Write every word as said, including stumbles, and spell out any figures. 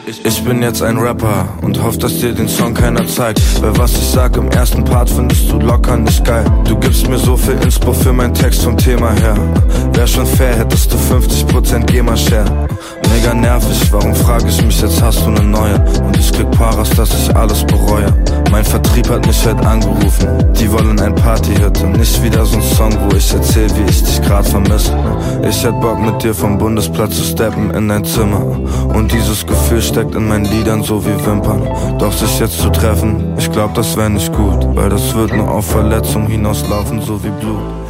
Ich bin jetzt ein Rapper und hoff, dass dir den Song keiner zeigt. Weil was ich sag im ersten Part findest du locker nicht geil. Du gibst mir so viel Inspo für meinen Text vom Thema her. Wär schon fair, hättest du fünfzig Prozent GEMA-Share. Mega nervig, warum frag ich mich jetzt, hast du ne neue? Und ich krieg Paras, dass ich alles bereue. Mein Vertrieb hat mich heute angerufen, die wollen ein Partyhit und nicht wieder so ein Song, wo ich erzähl, wie ich dich grad vermisse. Ich hätt Bock mit dir vom Bundesplatz zu steppen in dein Zimmer. Und dieses Gefühl steckt in meinen Liedern so wie Wimpern. Doch sich jetzt zu treffen, ich glaub das wär nicht gut, weil das wird nur auf Verletzung hinauslaufen, so wie Blut.